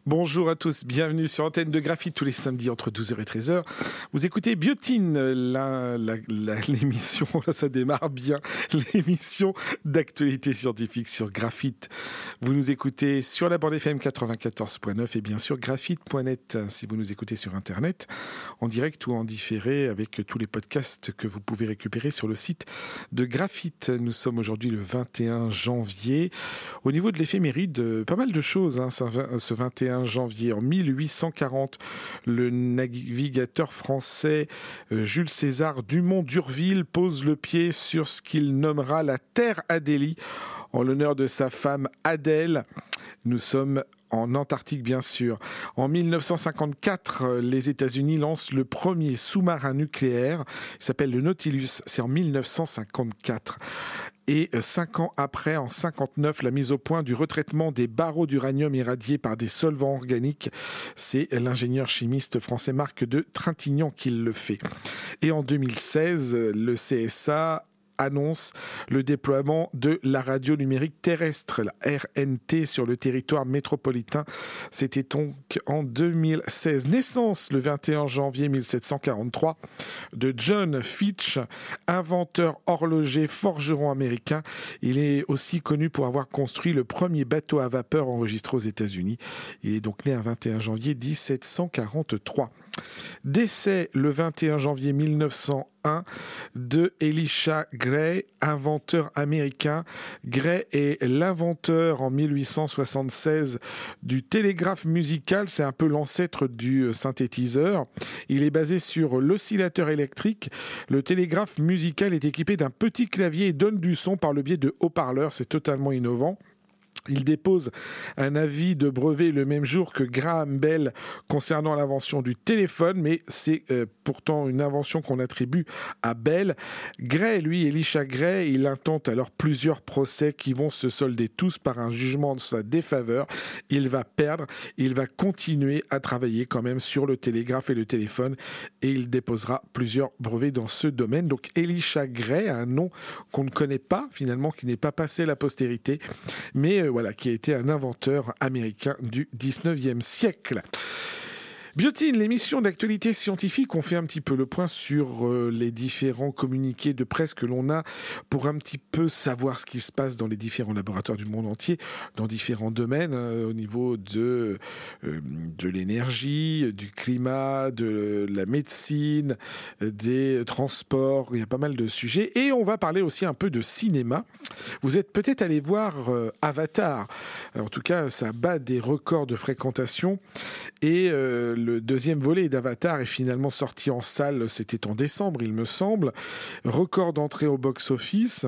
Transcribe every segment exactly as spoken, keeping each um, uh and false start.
Bonjour à tous, bienvenue sur Antenne de Graphite tous les samedis entre douze heures et treize heures. Vous écoutez Biotine, la, la, la, l'émission, là ça démarre bien, l'émission d'actualité scientifique sur Graphite. Vous nous écoutez sur la bande F M quatre-vingt-quatorze point neuf et bien sûr graphite point net si vous nous écoutez sur Internet, en direct ou en différé avec tous les podcasts que vous pouvez récupérer sur le site de Graphite. Nous sommes aujourd'hui le vingt et un janvier. Au niveau de l'éphéméride, pas mal de choses hein, ce vingt et un janvier. En mille huit cent quarante, le navigateur français Jules César Dumont d'Urville pose le pied sur ce qu'il nommera la Terre Adélie en l'honneur de sa femme Adèle. Nous sommes en Antarctique, bien sûr. En mille neuf cent cinquante-quatre, les États-Unis lancent le premier sous-marin nucléaire. Il s'appelle le Nautilus. C'est en mille neuf cent cinquante-quatre. Et cinq ans après, en cinquante-neuf, la mise au point du retraitement des barreaux d'uranium irradiés par des solvants organiques. C'est l'ingénieur chimiste français Marc de Trintignant qui le fait. Et en deux mille seize, le C S A annonce le déploiement de la radio numérique terrestre, la R N T, sur le territoire métropolitain. C'était donc en deux mille seize. Naissance le vingt et un janvier mille sept cent quarante-trois de John Fitch, inventeur horloger, forgeron américain. Il est aussi connu pour avoir construit le premier bateau à vapeur enregistré aux États-Unis. Il est donc né un vingt et un janvier mille sept cent quarante-trois. Décès le vingt et un janvier mille neuf cent un de Elisha Gray, inventeur américain. Gray est l'inventeur en mille huit cent soixante-seize du télégraphe musical, c'est un peu l'ancêtre du synthétiseur. Il est basé sur l'oscillateur électrique. Le télégraphe musical est équipé d'un petit clavier et donne du son par le biais de haut-parleurs, c'est totalement innovant. Il dépose un avis de brevet le même jour que Graham Bell concernant l'invention du téléphone, mais c'est euh, pourtant une invention qu'on attribue à Bell. Gray, lui, Elisha Gray, il intente alors plusieurs procès qui vont se solder tous par un jugement de sa défaveur. Il va perdre, il va continuer à travailler quand même sur le télégraphe et le téléphone et il déposera plusieurs brevets dans ce domaine. Donc Elisha Gray, un nom qu'on ne connaît pas finalement, qui n'est pas passé à la postérité, mais euh, voilà, qui a été un inventeur américain du dix-neuvième siècle. Biotine, l'émission d'actualité scientifique, on fait un petit peu le point sur euh, les différents communiqués de presse que l'on a pour un petit peu savoir ce qui se passe dans les différents laboratoires du monde entier, dans différents domaines, hein, au niveau de, euh, de l'énergie, du climat, de la médecine, des transports, il y a pas mal de sujets. Et on va parler aussi un peu de cinéma. Vous êtes peut-être allé voir euh, Avatar. En tout cas, ça bat des records de fréquentation et euh, le deuxième volet d'Avatar est finalement sorti en salle, c'était en décembre, il me semble. Record d'entrée au box-office.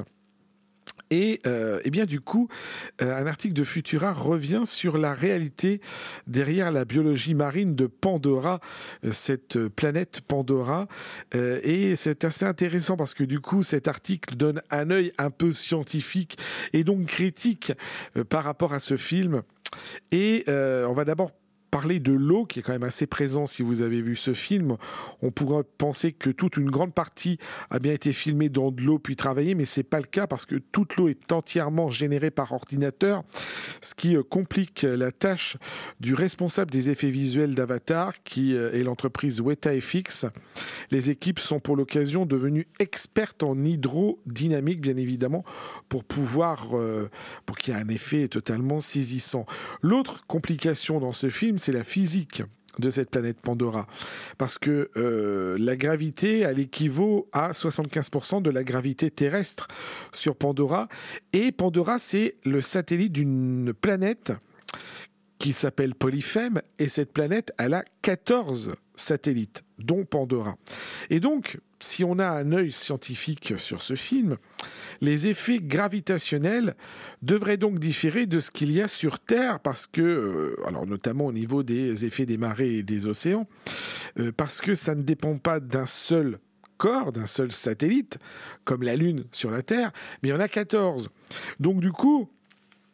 Et, euh, et bien du coup, euh, un article de Futura revient sur la réalité derrière la biologie marine de Pandora, euh, cette planète Pandora. Euh, et c'est assez intéressant parce que du coup, cet article donne un œil un peu scientifique et donc critique euh, par rapport à ce film. Et euh, on va d'abord parler de l'eau, qui est quand même assez présent si vous avez vu ce film. On pourrait penser que toute une grande partie a bien été filmée dans de l'eau puis travaillée, mais c'est pas le cas parce que toute l'eau est entièrement générée par ordinateur, ce qui complique la tâche du responsable des effets visuels d'Avatar, qui est l'entreprise Weta F X. Les équipes sont pour l'occasion devenues expertes en hydrodynamique, bien évidemment, pour pouvoir, euh, pour qu'il y ait un effet totalement saisissant. L'autre complication dans ce film, c'est la physique de cette planète Pandora. Parce que euh, la gravité, elle équivaut à soixante-quinze pour cent de la gravité terrestre sur Pandora. Et Pandora, c'est le satellite d'une planète qui s'appelle Polyphème. Et cette planète, elle a quatorze satellites, dont Pandora. Et donc, si on a un œil scientifique sur ce film, les effets gravitationnels devraient donc différer de ce qu'il y a sur Terre, parce que, euh, alors notamment au niveau des effets des marées et des océans, euh, parce que ça ne dépend pas d'un seul corps, d'un seul satellite, comme la Lune sur la Terre, mais il y en a quatorze. Donc du coup,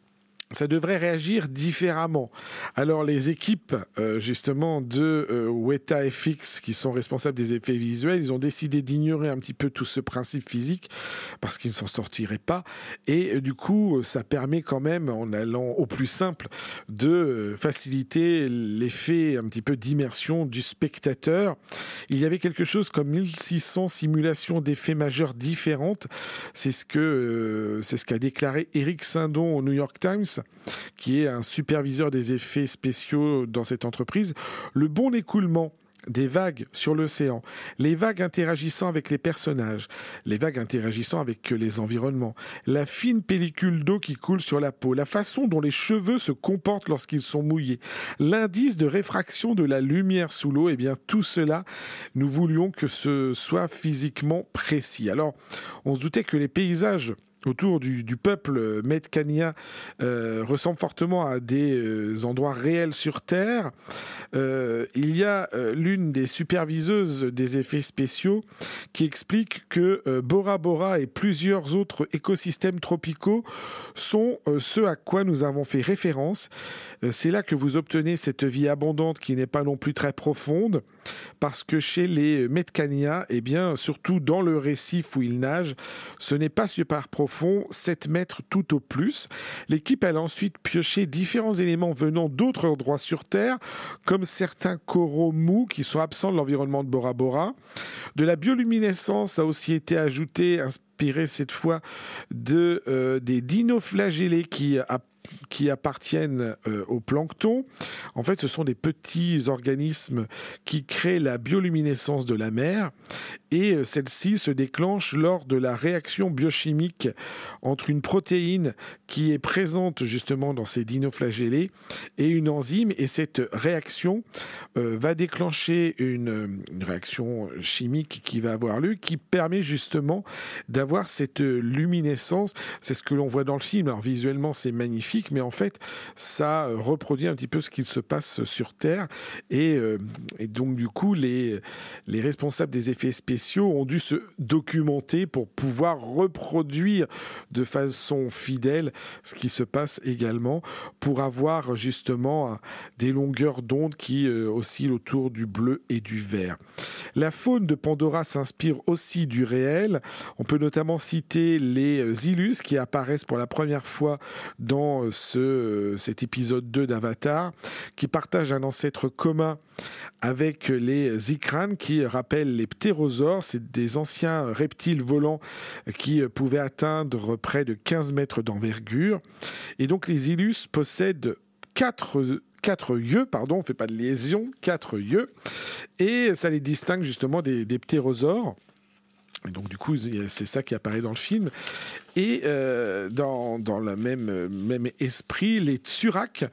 ça devrait réagir différemment. Alors les équipes euh, justement de euh, Weta F X qui sont responsables des effets visuels, ils ont décidé d'ignorer un petit peu tout ce principe physique parce qu'ils ne s'en sortiraient pas et euh, du coup ça permet quand même, en allant au plus simple, de euh, faciliter l'effet un petit peu d'immersion du spectateur. Il y avait quelque chose comme mille six cents simulations d'effets majeurs différentes. C'est ce que euh, c'est ce qu'a déclaré Eric Sindon au New York Times, qui est un superviseur des effets spéciaux dans cette entreprise. Le bon écoulement des vagues sur l'océan, les vagues interagissant avec les personnages, les vagues interagissant avec les environnements, la fine pellicule d'eau qui coule sur la peau, la façon dont les cheveux se comportent lorsqu'ils sont mouillés, l'indice de réfraction de la lumière sous l'eau, et bien tout cela, nous voulions que ce soit physiquement précis. Alors, on se doutait que les paysages autour du, du peuple Metkania euh, ressemble fortement à des euh, endroits réels sur Terre. Euh, il y a euh, l'une des superviseuses des effets spéciaux qui explique que euh, Bora Bora et plusieurs autres écosystèmes tropicaux sont euh, ceux à quoi nous avons fait référence. Euh, c'est là que vous obtenez cette vie abondante qui n'est pas non plus très profonde, parce que chez les Metkania, eh bien, surtout dans le récif où ils nagent, ce n'est pas super profond, sept mètres tout au plus. L'équipe elle a ensuite pioché différents éléments venant d'autres endroits sur Terre, comme certains coraux mous qui sont absents de l'environnement de Bora Bora. De la bioluminescence a aussi été ajoutée, inspirée cette fois de, euh, des dinoflagellés qui a qui appartiennent euh, au plancton. En fait, ce sont des petits organismes qui créent la bioluminescence de la mer et euh, celle-ci se déclenche lors de la réaction biochimique entre une protéine qui est présente justement dans ces dinoflagellés et une enzyme, et cette réaction euh, va déclencher une, une réaction chimique qui va avoir lieu, qui permet justement d'avoir cette luminescence. C'est ce que l'on voit dans le film. Alors visuellement, c'est magnifique, mais en fait, ça reproduit un petit peu ce qu'il se passe sur Terre. Et, euh, et donc, du coup, les, les responsables des effets spéciaux ont dû se documenter pour pouvoir reproduire de façon fidèle ce qui se passe également, pour avoir justement des longueurs d'onde qui euh, oscillent autour du bleu et du vert. La faune de Pandora s'inspire aussi du réel. On peut notamment citer les Ilus qui apparaissent pour la première fois dans ce, cet épisode deux d'Avatar, qui partagent un ancêtre commun avec les Ikran qui rappellent les ptérosaures. C'est des anciens reptiles volants qui pouvaient atteindre près de quinze mètres d'envergure. Et donc les Ilus possèdent quatre quatre yeux, pardon, on ne fait pas de liaison, quatre yeux, et ça les distingue justement des, des ptérosaures. Et donc du coup, c'est ça qui apparaît dans le film. Et euh, dans, dans le même, même esprit, les Tsurak,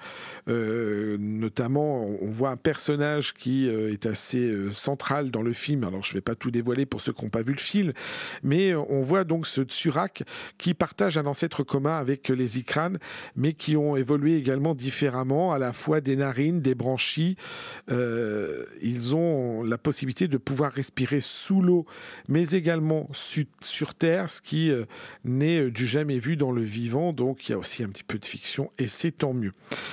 euh, notamment, on voit un personnage qui euh, est assez euh, central dans le film. Alors, je ne vais pas tout dévoiler pour ceux qui n'ont pas vu le film, mais on voit donc ce Tsurak qui partage un ancêtre commun avec les Ikran, mais qui ont évolué également différemment, à la fois des narines, des branchies. Euh, ils ont la possibilité de pouvoir respirer sous l'eau, mais également su- sur Terre, ce qui euh, n'est du jamais vu dans le vivant, donc il y a aussi un petit peu de fiction et c'est tant mieux.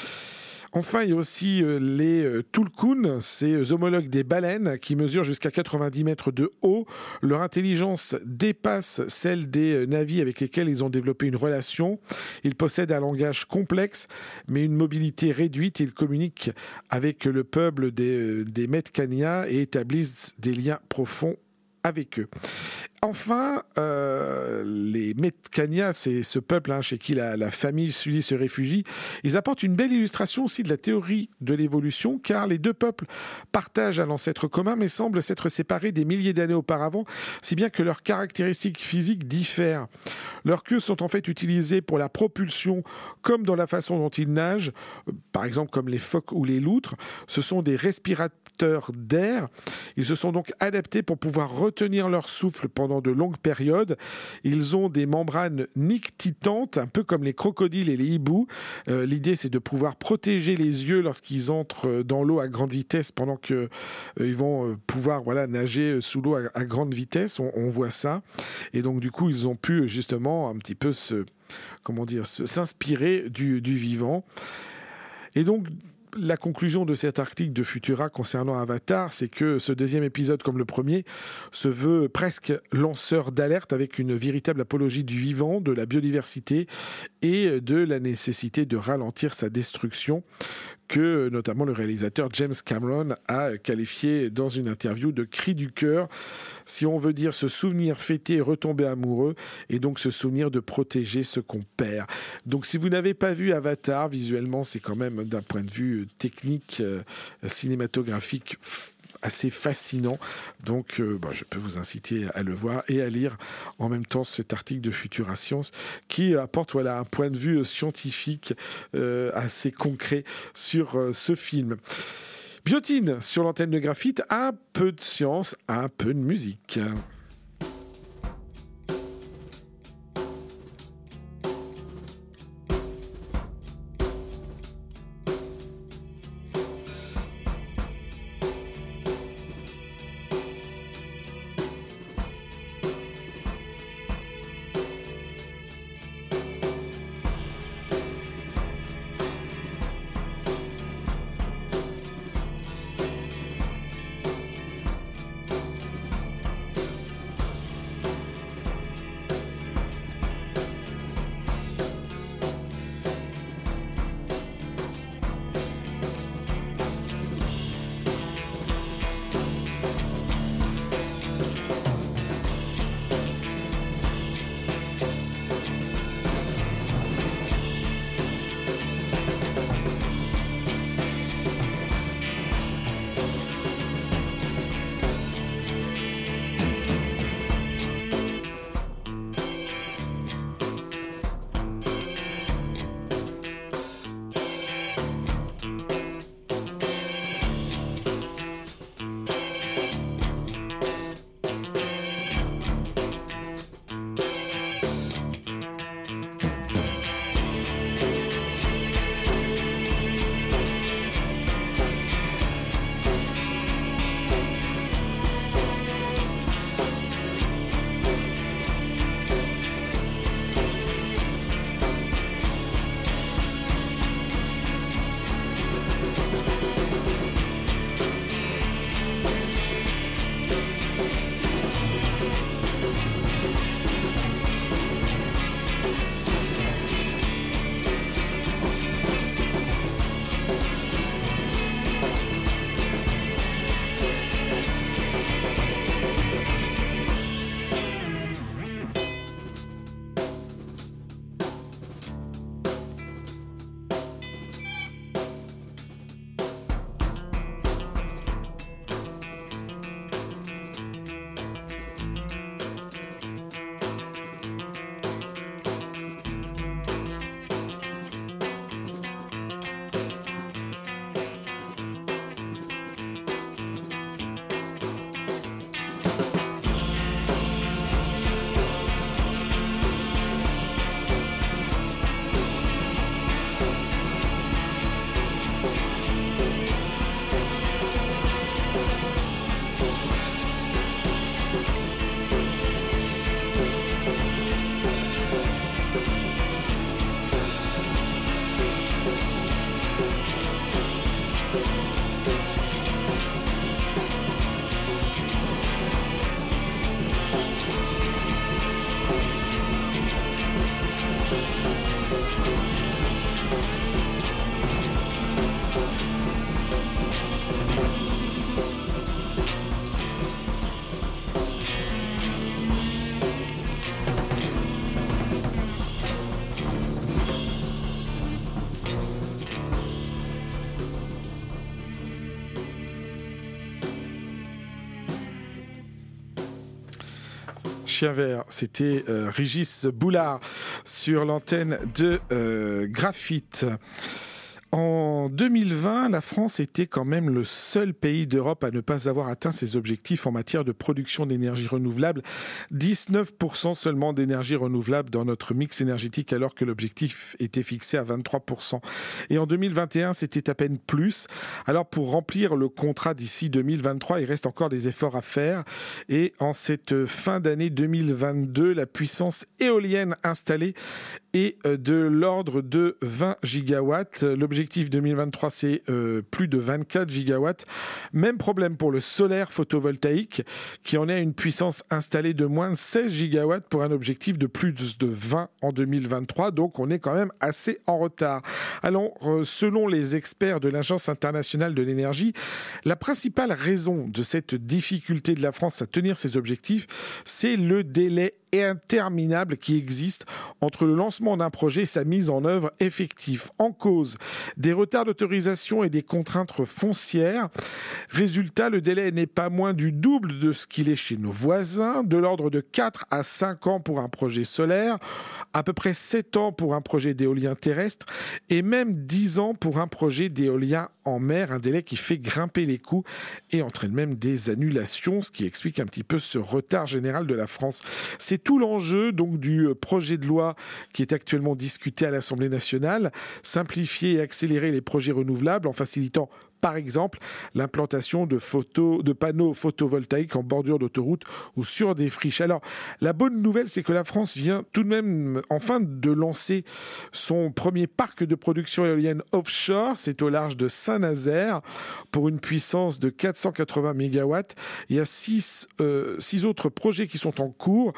Enfin, il y a aussi euh, les euh, Tulkun, ces homologues des baleines qui mesurent jusqu'à quatre-vingt-dix mètres de haut. Leur intelligence dépasse celle des euh, navires avec lesquels ils ont développé une relation. Ils possèdent un langage complexe, mais une mobilité réduite. Ils communiquent avec le peuple des, euh, des Metkania et établissent des liens profonds avec eux. Enfin, euh, les Metkania, c'est ce peuple hein, chez qui la, la famille Sully se réfugie, ils apportent une belle illustration aussi de la théorie de l'évolution, car les deux peuples partagent un ancêtre commun, mais semblent s'être séparés des milliers d'années auparavant, si bien que leurs caractéristiques physiques diffèrent. Leurs queues sont en fait utilisées pour la propulsion, comme dans la façon dont ils nagent, par exemple comme les phoques ou les loutres. Ce sont des respirateurs d'air. Ils se sont donc adaptés pour pouvoir retenir leur souffle pendant pendant de longues périodes. Ils ont des membranes nictitantes, un peu comme les crocodiles et les hiboux. Euh, l'idée, c'est de pouvoir protéger les yeux lorsqu'ils entrent dans l'eau à grande vitesse pendant qu'ils euh, vont euh, pouvoir voilà, nager sous l'eau à, à grande vitesse. On, on voit ça. Et donc, du coup, ils ont pu justement un petit peu se, comment dire, se, s'inspirer du, du vivant. Et donc, la conclusion de cet article de Futura concernant Avatar, c'est que ce deuxième épisode, comme le premier, se veut presque lanceur d'alerte avec une véritable apologie du vivant, de la biodiversité et de la nécessité de ralentir sa destruction, que notamment le réalisateur James Cameron a qualifié dans une interview de cri du cœur. Si on veut dire se souvenir, fêter et retomber amoureux, et donc se souvenir de protéger ce qu'on perd. Donc si vous n'avez pas vu Avatar, visuellement c'est quand même d'un point de vue technique, euh, cinématographique, assez fascinant. Donc euh, bah, je peux vous inciter à le voir et à lire en même temps cet article de Futura Science qui apporte voilà, un point de vue scientifique euh, assez concret sur euh, ce film. Biotine sur l'antenne de Graphite, un peu de science, un peu de musique. Chien vert, c'était euh, Régis Boulard sur l'antenne de euh, Graphite. En deux mille vingt, la France était quand même le seul pays d'Europe à ne pas avoir atteint ses objectifs en matière de production d'énergie renouvelable. dix-neuf pour cent seulement d'énergie renouvelable dans notre mix énergétique, alors que l'objectif était fixé à vingt-trois pour cent. Et en deux mille vingt et un, c'était à peine plus. Alors pour remplir le contrat d'ici deux mille vingt-trois, il reste encore des efforts à faire. Et en cette fin d'année deux mille vingt-deux, la puissance éolienne installée est de l'ordre de vingt gigawatts. L'objectif deux mille vingt-trois, c'est euh, plus de vingt-quatre gigawatts. Même problème pour le solaire photovoltaïque, qui en est à une puissance installée de moins de seize gigawatts pour un objectif de plus de vingt en deux mille vingt-trois. Donc on est quand même assez en retard. Alors, euh, selon les experts de l'Agence internationale de l'énergie, la principale raison de cette difficulté de la France à tenir ses objectifs, c'est le délai interminable qui existe entre le lancement d'un projet et sa mise en œuvre effective. En cause, des retards d'autorisation et des contraintes foncières. Résultat, le délai n'est pas moins du double de ce qu'il est chez nos voisins, de l'ordre de quatre à cinq ans pour un projet solaire, à peu près sept ans pour un projet d'éolien terrestre et même dix ans pour un projet d'éolien en mer, un délai qui fait grimper les coûts et entraîne même des annulations, ce qui explique un petit peu ce retard général de la France. C'est tout l'enjeu donc du projet de loi qui est actuellement discuté à l'Assemblée nationale, simplifier et accélérer les projets renouvelables en facilitant par exemple l'implantation de, photos, de panneaux photovoltaïques en bordure d'autoroute ou sur des friches. Alors, la bonne nouvelle, c'est que la France vient tout de même enfin de lancer son premier parc de production éolienne offshore. C'est au large de Saint-Nazaire pour une puissance de quatre cent quatre-vingts mégawatts. Il y a six, euh, six autres projets qui sont en cours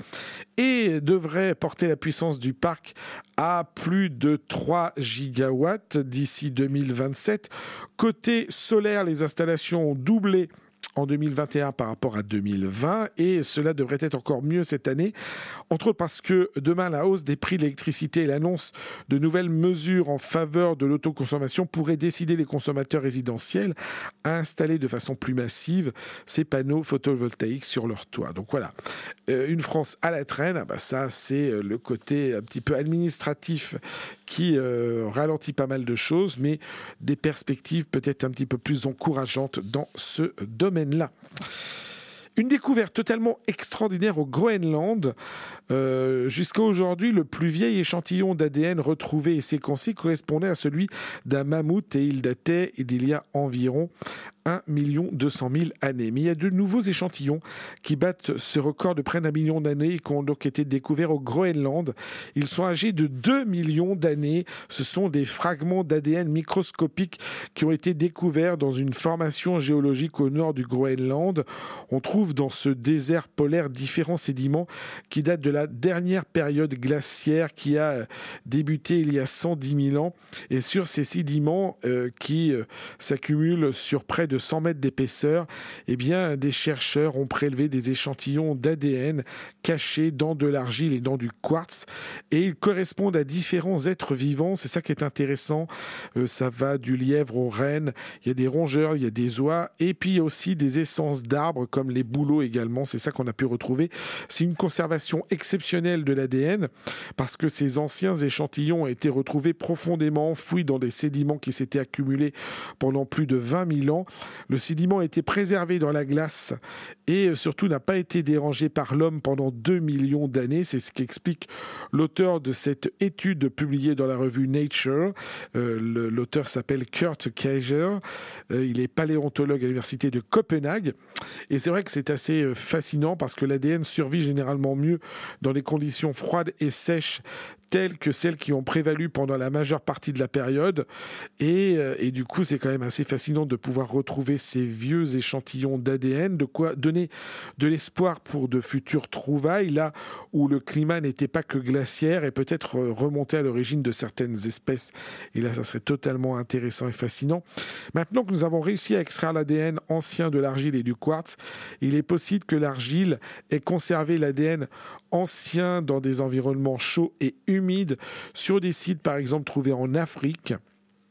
et devraient porter la puissance du parc à plus de trois gigawatts d'ici deux mille vingt-sept. Côté solaire, les installations ont doublé en deux mille vingt et un par rapport à deux mille vingt et cela devrait être encore mieux cette année, entre autres parce que demain la hausse des prix de l'électricité et l'annonce de nouvelles mesures en faveur de l'autoconsommation pourraient décider les consommateurs résidentiels à installer de façon plus massive ces panneaux photovoltaïques sur leur toit. Donc voilà, euh, une France à la traîne, ah bah ça c'est le côté un petit peu administratif qui euh, ralentit pas mal de choses, mais des perspectives peut-être un petit peu plus encourageantes dans ce domaine-là. Une découverte totalement extraordinaire au Groenland. Euh, jusqu'à aujourd'hui, le plus vieil échantillon d'A D N retrouvé et séquencé correspondait à celui d'un mammouth et il datait d'il y a environ un million deux cent mille années. Mais il y a de nouveaux échantillons qui battent ce record de près d'un million d'années et qui ont donc été découverts au Groenland. Ils sont âgés de deux millions d'années. Ce sont des fragments d'A D N microscopiques qui ont été découverts dans une formation géologique au nord du Groenland. On trouve dans ce désert polaire différents sédiments qui datent de la dernière période glaciaire qui a débuté il y a cent dix mille ans. Et sur ces sédiments euh, qui euh, s'accumulent sur près de cent mètres d'épaisseur, eh bien, des chercheurs ont prélevé des échantillons d'A D N cachés dans de l'argile et dans du quartz et ils correspondent à différents êtres vivants. C'est ça qui est intéressant. Euh, ça va du lièvre au renne. Il y a des rongeurs, il y a des oies et puis il y a aussi des essences d'arbres comme les bouleaux également. C'est ça qu'on a pu retrouver. C'est une conservation exceptionnelle de l'A D N parce que ces anciens échantillons ont été retrouvés profondément enfouis dans des sédiments qui s'étaient accumulés pendant plus de vingt mille ans. Le sédiment a été préservé dans la glace et surtout n'a pas été dérangé par l'homme pendant deux millions d'années. C'est ce qu'explique l'auteur de cette étude publiée dans la revue Nature. Euh, le, l'auteur s'appelle Kurt Kaiser. Euh, il est paléontologue à l'université de Copenhague. Et c'est vrai que c'est assez fascinant parce que l'A D N survit généralement mieux dans les conditions froides et sèches telles que celles qui ont prévalu pendant la majeure partie de la période. Et, et du coup, c'est quand même assez fascinant de pouvoir retrouver ces vieux échantillons d'A D N, de quoi donner de l'espoir pour de futures trouvailles, là où le climat n'était pas que glaciaire et peut-être remonter à l'origine de certaines espèces. Et là, ça serait totalement intéressant et fascinant. Maintenant que nous avons réussi à extraire l'A D N ancien de l'argile et du quartz, il est possible que l'argile ait conservé l'A D N ancien dans des environnements chauds et humides, sur des sites par exemple trouvés en Afrique.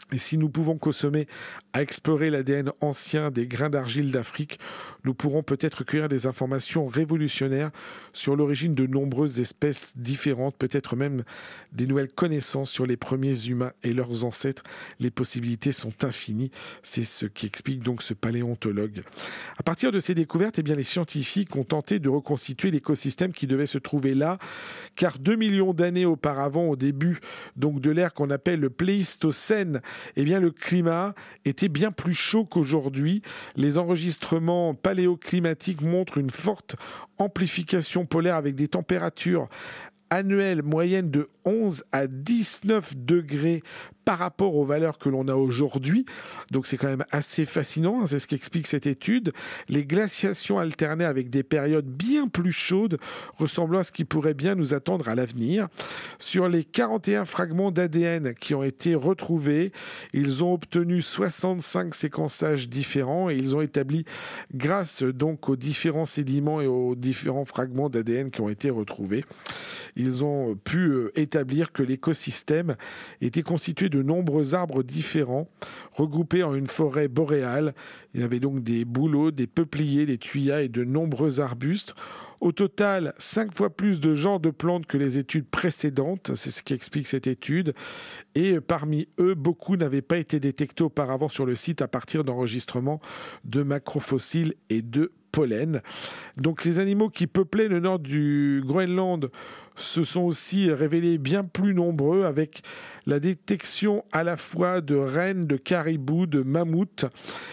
Et si nous pouvons consommer à explorer l'A D N ancien des grains d'argile d'Afrique, nous pourrons peut-être recueillir des informations révolutionnaires sur l'origine de nombreuses espèces différentes, peut-être même des nouvelles connaissances sur les premiers humains et leurs ancêtres. Les possibilités sont infinies. C'est ce qui explique donc ce paléontologue. À partir de ces découvertes, eh bien, les scientifiques ont tenté de reconstituer l'écosystème qui devait se trouver là, car deux millions d'années auparavant, au début donc de l'ère qu'on appelle le Pléistocène, eh bien, le climat était bien plus chaud qu'aujourd'hui. Les enregistrements paléoclimatiques montrent une forte amplification polaire avec des températures annuelles moyennes de onze à dix-neuf degrés par rapport aux valeurs que l'on a aujourd'hui. Donc c'est quand même assez fascinant, hein, c'est ce qu'explique cette étude. Les glaciations alternaient avec des périodes bien plus chaudes, ressemblant à ce qui pourrait bien nous attendre à l'avenir. Sur les quarante et un fragments d'A D N qui ont été retrouvés, ils ont obtenu soixante-cinq séquençages différents et ils ont établi, grâce donc aux différents sédiments et aux différents fragments d'A D N qui ont été retrouvés, ils ont pu établir que l'écosystème était constitué de nombreux arbres différents, regroupés en une forêt boréale. Il y avait donc des bouleaux, des peupliers, des thuyas et de nombreux arbustes. Au total, cinq fois plus de genres de plantes que les études précédentes, c'est ce qui explique cette étude. Et parmi eux, beaucoup n'avaient pas été détectés auparavant sur le site à partir d'enregistrements de macrofossiles et de pollen. Donc les animaux qui peuplaient le nord du Groenland se sont aussi révélés bien plus nombreux, avec la détection à la fois de rennes, de caribous, de mammouths,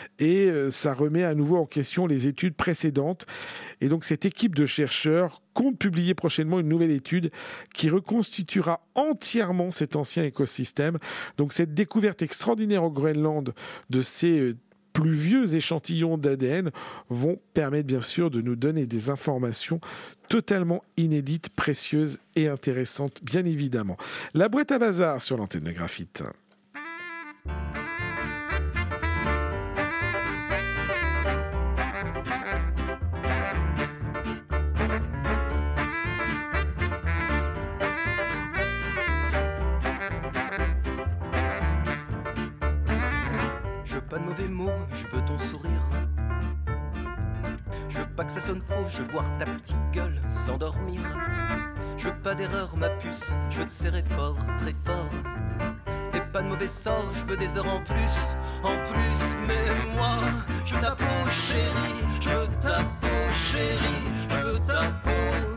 et ça remet à nouveau en question les études précédentes. Et donc cette équipe de chercheurs compte publier prochainement une nouvelle étude qui reconstituera entièrement cet ancien écosystème. Donc cette découverte extraordinaire au Groenland de ces plus vieux échantillons d'A D N vont permettre bien sûr de nous donner des informations totalement inédites, précieuses et intéressantes, bien évidemment. La boîte à bazar sur l'antenne de Graphite. Pas de mauvais mots, je veux ton sourire. Je veux pas que ça sonne faux, je veux voir ta petite gueule s'endormir. Je veux pas d'erreur, ma puce, je veux te serrer fort, très fort. Et pas de mauvais sort, je veux des heures en plus, en plus. Mais moi, je veux ta peau chérie, je veux ta peau chérie, je veux ta peau.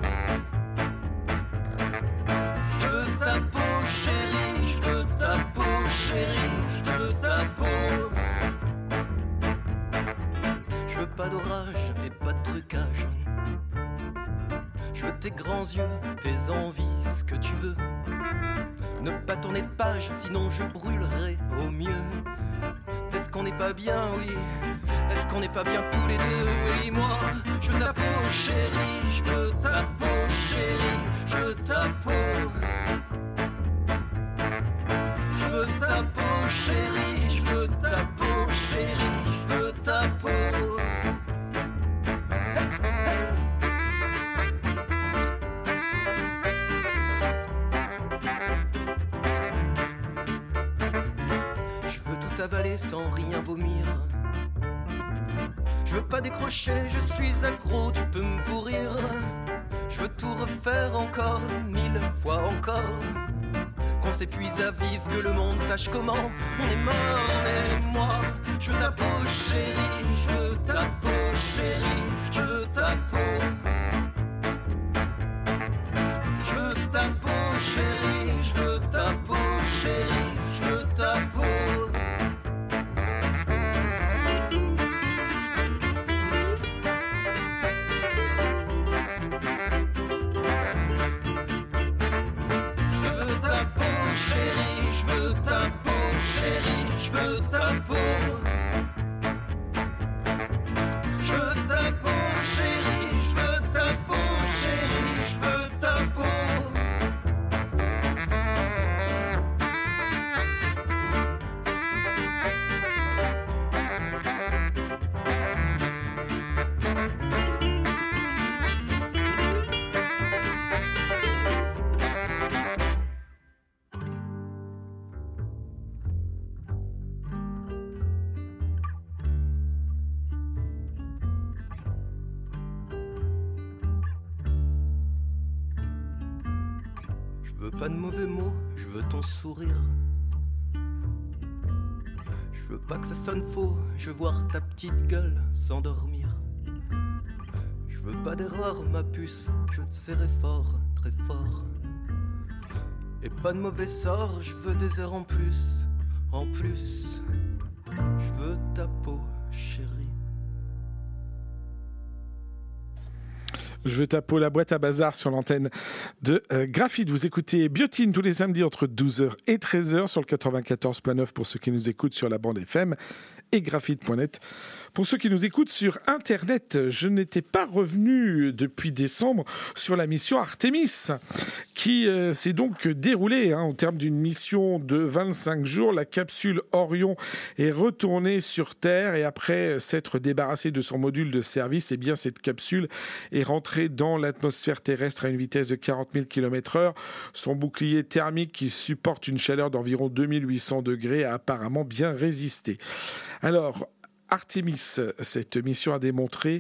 Je veux ta peau chérie, je veux ta peau chérie, je veux ta peau. Je veux pas d'orage et pas de trucage. Je veux tes grands yeux, tes envies, ce que tu veux. Ne pas tourner de page, sinon je brûlerai au mieux. Est-ce qu'on n'est pas bien, oui? Est-ce qu'on n'est pas bien tous les deux? Oui, moi, je veux ta peau chérie, je veux ta peau chérie, je veux ta peau. Je veux ta peau chérie, je veux ta peau chérie, je veux ta peau. Avaler sans rien vomir. Je veux pas décrocher, je suis accro, tu peux me pourrir. Je veux tout refaire encore, mille fois encore. Qu'on s'épuise à vivre, que le monde sache comment on est mort. Mais moi, je veux ta peau chérie, je veux ta peau chérie, je veux ta peau. Je veux ta peau chérie, je veux ta peau chérie, je veux ta peau. Je veux ta peau, Je veux pas de mauvais mots, je veux ton sourire. Je veux pas que ça sonne faux, je veux voir ta petite gueule s'endormir. Je veux pas d'erreur ma puce, je veux te serrer fort, très fort. Et pas de mauvais sort, je veux des heures en plus, en plus. Je veux ta peau, chérie. Je veux ta peau, la boîte à bazar sur l'antenne de euh, Graphite. Vous écoutez Biotine tous les samedis entre douze heures et treize heures sur le quatre-vingt-quatorze neuf pour ceux qui nous écoutent sur la bande F M et graphite point net. Pour ceux qui nous écoutent sur Internet, je n'étais pas revenu depuis décembre sur la mission Artemis, qui euh, s'est donc déroulée hein, au terme d'une mission de vingt-cinq jours. La capsule Orion est retournée sur Terre et après s'être débarrassée de son module de service, eh bien cette capsule est rentrée dans l'atmosphère terrestre à une vitesse de quarante mille kilomètres heure. Son bouclier thermique qui supporte une chaleur d'environ deux mille huit cents degrés a apparemment bien résisté. Alors, Artemis, cette mission a démontré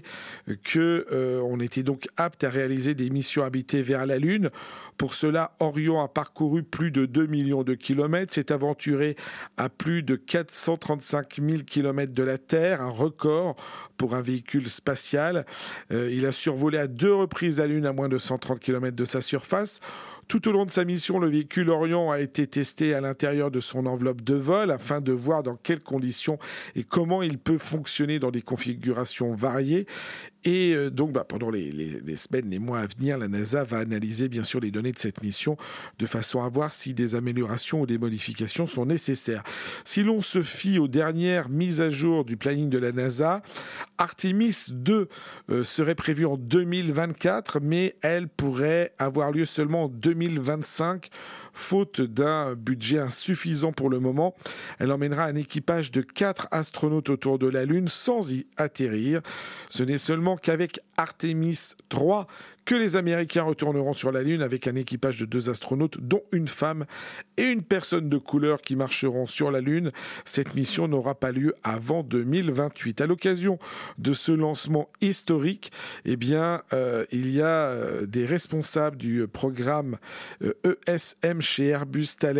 que euh, on était donc apte à réaliser des missions habitées vers la Lune. Pour cela, Orion a parcouru plus de deux millions de kilomètres, s'est aventuré à plus de quatre cent trente-cinq mille kilomètres de la Terre, un record pour un véhicule spatial. Euh, il a survolé à deux reprises la Lune à moins de cent trente kilomètres de sa surface. Tout au long de sa mission, le véhicule Orion a été testé à l'intérieur de son enveloppe de vol afin de voir dans quelles conditions et comment il peut fonctionner dans des configurations variées. Et donc, bah, pendant les, les, les semaines, les mois à venir, la NASA va analyser bien sûr les données de cette mission de façon à voir si des améliorations ou des modifications sont nécessaires. Si l'on se fie aux dernières mises à jour du planning de la NASA, Artemis deux euh, serait prévue en deux mille vingt-quatre, mais elle pourrait avoir lieu seulement en deux mille vingt-cinq, faute d'un budget insuffisant pour le moment. Elle emmènera un équipage de quatre astronautes autour de la Lune sans y atterrir. Ce n'est seulement qu'avec Artemis trois que les Américains retourneront sur la Lune avec un équipage de deux astronautes, dont une femme et une personne de couleur qui marcheront sur la Lune. Cette mission n'aura pas lieu avant deux mille vingt-huit. À l'occasion de ce lancement historique, eh bien, euh, il y a euh, des responsables du programme euh, E S M chez Airbus, Thales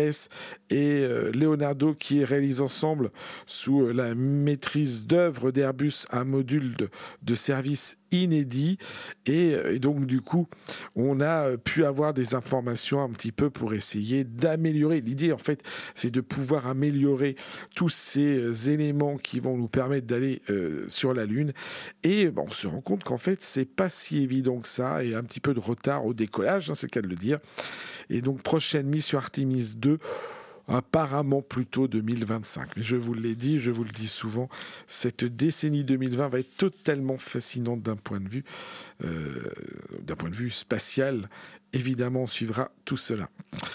et euh, Leonardo qui réalisent ensemble, sous la maîtrise d'œuvre d'Airbus, un module de, de service inédit et, et donc du coup on a pu avoir des informations un petit peu pour essayer d'améliorer. L'idée en fait c'est de pouvoir améliorer tous ces éléments qui vont nous permettre d'aller euh, sur la Lune et bon, on se rend compte qu'en fait c'est pas si évident que ça et un petit peu de retard au décollage, hein, c'est le cas de le dire. Et donc prochaine mission Artemis deux, apparemment plutôt deux mille vingt-cinq. Mais je vous l'ai dit, je vous le dis souvent, cette décennie deux mille vingt va être totalement fascinante d'un point de vue, euh, d'un point de vue spatial. Évidemment, on suivra tout cela.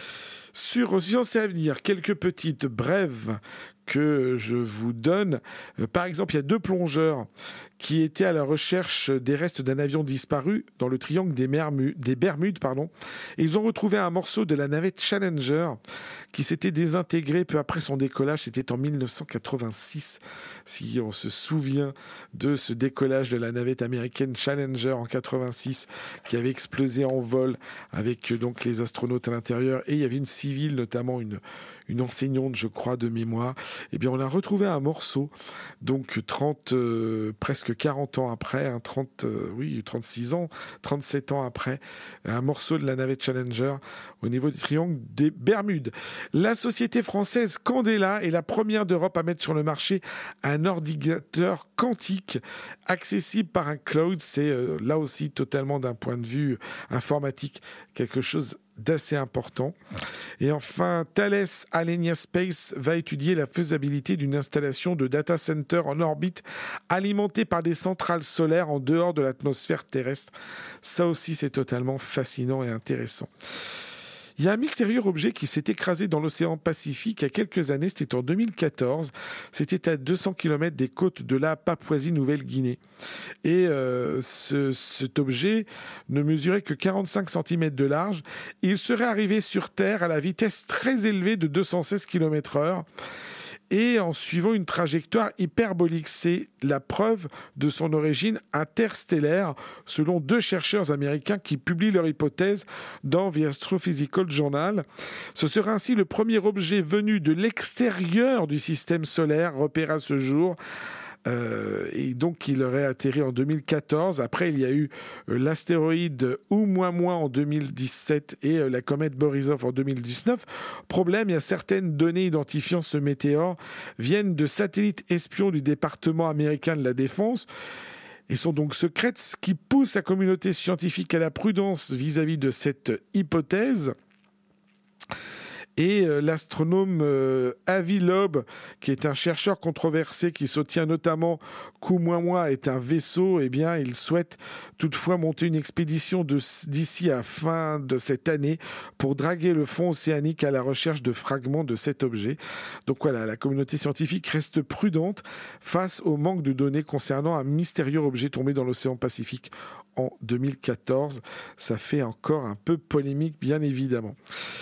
Sur Science et Avenir, quelques petites brèves que je vous donne. Euh, par exemple, il y a deux plongeurs qui étaient à la recherche des restes d'un avion disparu dans le triangle des, Mermu- des Bermudes. Pardon. Et ils ont retrouvé un morceau de la navette Challenger qui s'était désintégré peu après son décollage. C'était en dix-neuf cent quatre-vingt-six, si on se souvient de ce décollage de la navette américaine Challenger en quatre-vingt-six qui avait explosé en vol avec donc les astronautes à l'intérieur. Et il y avait une civile, notamment une, une enseignante, je crois, de mémoire. Eh bien, on a retrouvé un morceau, donc trente, euh, presque quarante ans après, hein, trente, euh, oui, trente-six ans, trente-sept ans après, un morceau de la navette Challenger au niveau du triangle des Bermudes. La société française Candela est la première d'Europe à mettre sur le marché un ordinateur quantique accessible par un cloud. C'est euh, là aussi totalement d'un point de vue informatique quelque chose d'assez important. Et enfin, Thales Alenia Space va étudier la faisabilité d'une installation de data center en orbite alimentée par des centrales solaires en dehors de l'atmosphère terrestre. Ça aussi, c'est totalement fascinant et intéressant. Il y a un mystérieux objet qui s'est écrasé dans l'océan Pacifique il y a quelques années, c'était en deux mille quatorze. C'était à deux cents kilomètres des côtes de la Papouasie-Nouvelle-Guinée. Et euh, ce, cet objet ne mesurait que quarante-cinq centimètres de large. Il serait arrivé sur Terre à la vitesse très élevée de deux cent seize kilomètres heure. et en suivant une trajectoire hyperbolique. C'est la preuve de son origine interstellaire, selon deux chercheurs américains qui publient leur hypothèse dans The Astrophysical Journal. Ce serait ainsi le premier objet venu de l'extérieur du système solaire repéré à ce jour. Euh, et donc il aurait atterri en deux mille quatorze. Après il y a eu euh, l'astéroïde Oumuamua en deux mille dix-sept et euh, la comète Borisov en deux mille dix-neuf. Problème, il y a certaines données identifiant ce météore viennent de satellites espions du département américain de la Défense et sont donc secrètes, ce qui pousse la communauté scientifique à la prudence vis-à-vis de cette hypothèse. Et euh, l'astronome euh, Avi Loeb, qui est un chercheur controversé qui soutient notamment qu'Oumuamua est un vaisseau, eh bien, il souhaite toutefois monter une expédition de, d'ici à la fin de cette année pour draguer le fond océanique à la recherche de fragments de cet objet. Donc voilà, la communauté scientifique reste prudente face au manque de données concernant un mystérieux objet tombé dans l'océan Pacifique en deux mille quatorze. Ça fait encore un peu polémique, bien évidemment.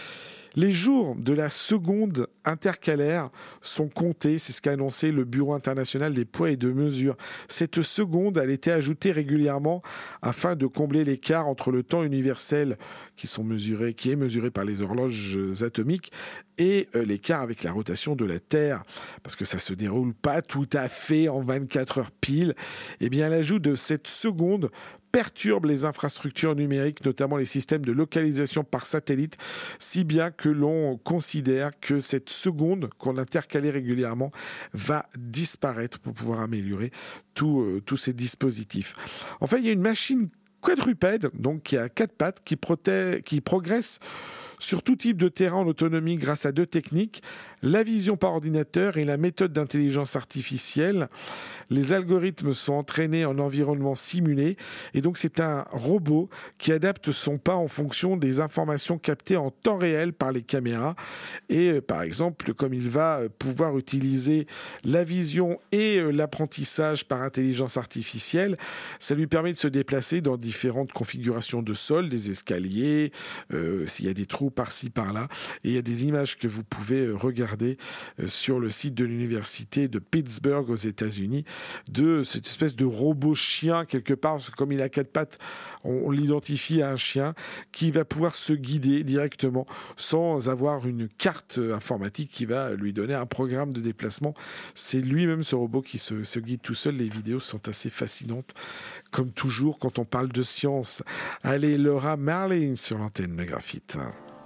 Les jours de la seconde intercalaire sont comptés, c'est ce qu'a annoncé le Bureau international des poids et de mesures. Cette seconde, elle était ajoutée régulièrement afin de combler l'écart entre le temps universel qui, sont mesurés, qui est mesuré par les horloges atomiques et l'écart avec la rotation de la Terre, parce que ça se déroule pas tout à fait en vingt-quatre heures pile. Eh bien, l'ajout de cette seconde perturbe les infrastructures numériques, notamment les systèmes de localisation par satellite, si bien que l'on considère que cette seconde qu'on intercalait régulièrement va disparaître pour pouvoir améliorer tous euh, tous ces dispositifs. Enfin, il y a une machine quadrupède, donc qui a quatre pattes, qui, protège, qui progresse sur tout type de terrain en autonomie grâce à deux techniques, la vision par ordinateur et la méthode d'intelligence artificielle. Les algorithmes sont entraînés en environnement simulé et donc c'est un robot qui adapte son pas en fonction des informations captées en temps réel par les caméras. Et par exemple, comme il va pouvoir utiliser la vision et l'apprentissage par intelligence artificielle, ça lui permet de se déplacer dans différentes configurations de sol, des escaliers, euh, s'il y a des trous par-ci, par-là. Et il y a des images que vous pouvez regarder sur le site de l'université de Pittsburgh aux États-Unis de cette espèce de robot chien quelque part, parce que comme il a quatre pattes, on, on l'identifie à un chien qui va pouvoir se guider directement sans avoir une carte informatique qui va lui donner un programme de déplacement. C'est lui-même ce robot qui se, se guide tout seul. Les vidéos sont assez fascinantes, comme toujours quand on parle de science. Allez, Laura Marlin sur l'antenne de Graphite.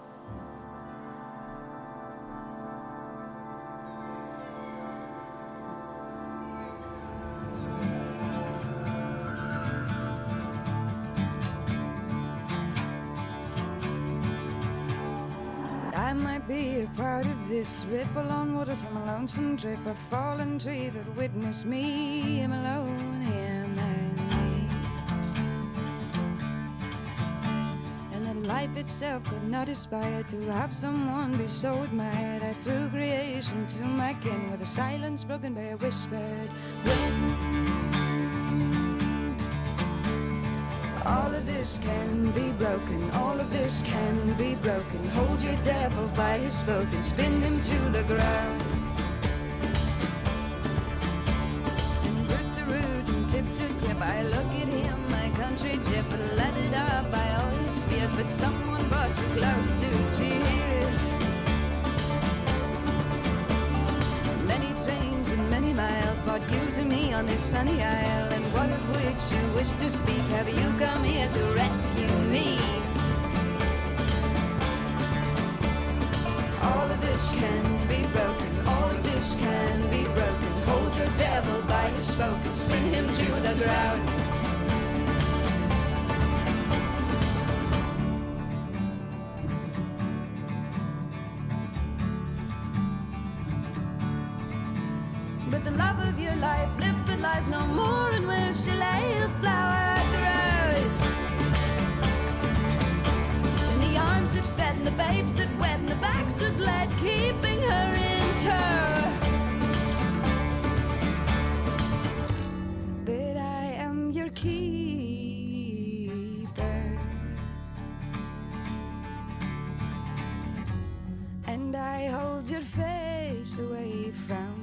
I might be a part of this ripple on water from a lonesome trip, a fallen tree that witnessed me, him alone, him and me. And that life itself could not aspire to have someone be so admired. I threw creation to my kin with a silence broken by a whispered wind. All of this can be broken, all of this can be broken. Hold your devil by his throat and spin him to the ground. And roots are root and tip to tip. I look at him, my country gyp, lighted up by all his fears. But someone brought you close to tears. Many trains and many miles brought you to me on this sunny isle. And what of which you wish to speak? Have you come here to rescue me? All of this can be broken, all of this can be broken. Hold your devil by his spoke and spin him to the ground. But the love of your life lives but lies no more, and where she lay a flower grows. In the arms that fed and the babes that wet and the backs that bled, keeping her in tow. But I am your keeper, and I hold your face away from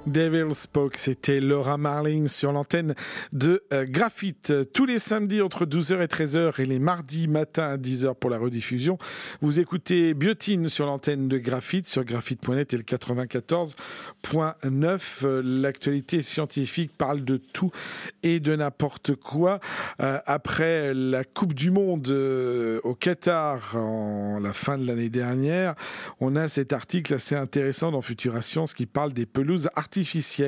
Devil Spoke, c'était Laura Marling sur l'antenne de euh, Graphite. Tous les samedis entre douze heures et treize heures et les mardis matin à dix heures pour la rediffusion. Vous écoutez Biotine sur l'antenne de Graphite, sur graphite point net et le quatre-vingt-quatorze point neuf. Euh, l'actualité scientifique parle de tout et de n'importe quoi. Euh, après la Coupe du Monde euh, au Qatar en la fin de l'année dernière, on a cet article assez intéressant dans Futura Science qui parle des pelouses artificielles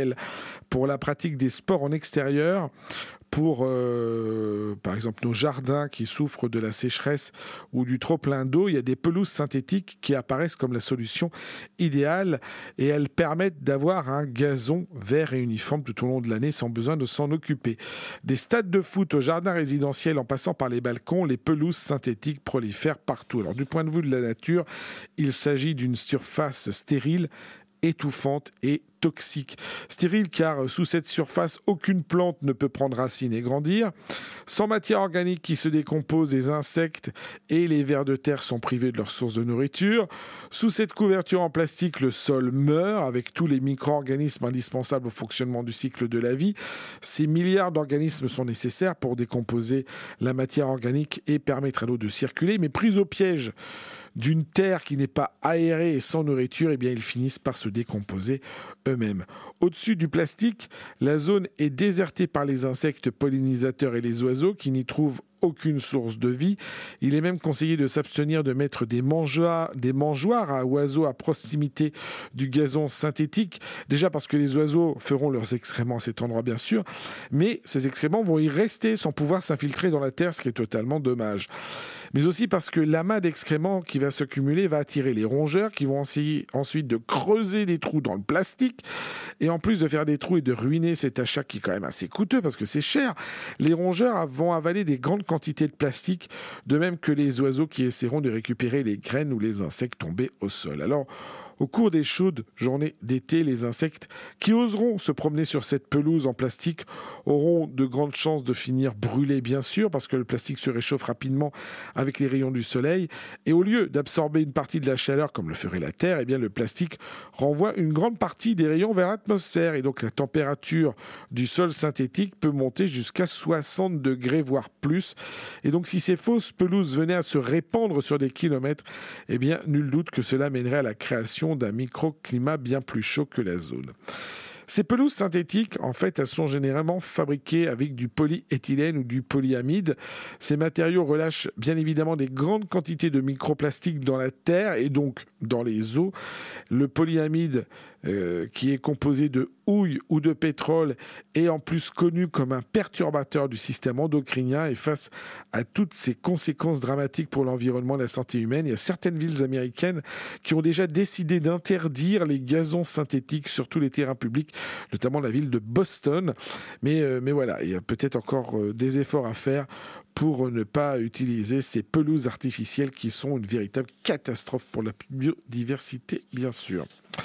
pour la pratique des sports en extérieur, pour euh, par exemple nos jardins qui souffrent de la sécheresse ou du trop plein d'eau. Il y a des pelouses synthétiques qui apparaissent comme la solution idéale et elles permettent d'avoir un gazon vert et uniforme tout au long de l'année sans besoin de s'en occuper. Des stades de foot aux jardins résidentiels en passant par les balcons, les pelouses synthétiques prolifèrent partout. Alors du point de vue de la nature, il s'agit d'une surface stérile, étouffante et toxique. Stérile car sous cette surface, aucune plante ne peut prendre racine et grandir. Sans matière organique qui se décompose, les insectes et les vers de terre sont privés de leur source de nourriture. Sous cette couverture en plastique, le sol meurt avec tous les micro-organismes indispensables au fonctionnement du cycle de la vie. Ces milliards d'organismes sont nécessaires pour décomposer la matière organique et permettre à l'eau de circuler, mais prise au piège d'une terre qui n'est pas aérée et sans nourriture, eh bien, ils finissent par se décomposer eux-mêmes. Au-dessus du plastique, la zone est désertée par les insectes pollinisateurs et les oiseaux qui n'y trouvent aucune source de vie. Il est même conseillé de s'abstenir de mettre des mangeoires, des mangeoires à oiseaux à proximité du gazon synthétique. Déjà parce que les oiseaux feront leurs excréments à cet endroit, bien sûr, mais ces excréments vont y rester sans pouvoir s'infiltrer dans la terre, ce qui est totalement dommage. Mais aussi parce que l'amas d'excréments qui va s'accumuler va attirer les rongeurs qui vont essayer ensuite de creuser des trous dans le plastique. Et en plus de faire des trous et de ruiner cet achat qui est quand même assez coûteux parce que c'est cher, les rongeurs vont avaler des grandes quantités de plastique, de même que les oiseaux qui essaieront de récupérer les graines ou les insectes tombés au sol. Alors, au cours des chaudes journées d'été, les insectes qui oseront se promener sur cette pelouse en plastique auront de grandes chances de finir brûlés, bien sûr, parce que le plastique se réchauffe rapidement avec les rayons du soleil. Et au lieu d'absorber une partie de la chaleur, comme le ferait la Terre, eh bien, le plastique renvoie une grande partie des rayons vers l'atmosphère. Et donc, la température du sol synthétique peut monter jusqu'à soixante degrés, voire plus. Et donc, si ces fausses pelouses venaient à se répandre sur des kilomètres, eh bien, nul doute que cela mènerait à la création d'un microclimat bien plus chaud que la zone. Ces pelouses synthétiques, en fait, elles sont généralement fabriquées avec du polyéthylène ou du polyamide. Ces matériaux relâchent bien évidemment des grandes quantités de microplastiques dans la terre et donc dans les eaux. Le polyamide, euh, qui est composé de houille ou de pétrole, est en plus connu comme un perturbateur du système endocrinien et face à toutes ces conséquences dramatiques pour l'environnement et la santé humaine, il y a certaines villes américaines qui ont déjà décidé d'interdire les gazons synthétiques sur tous les terrains publics, notamment la ville de Boston. Mais, euh, mais voilà, il y a peut-être encore euh, des efforts à faire pour ne pas utiliser ces pelouses artificielles qui sont une véritable catastrophe pour la biodiversité, bien sûr.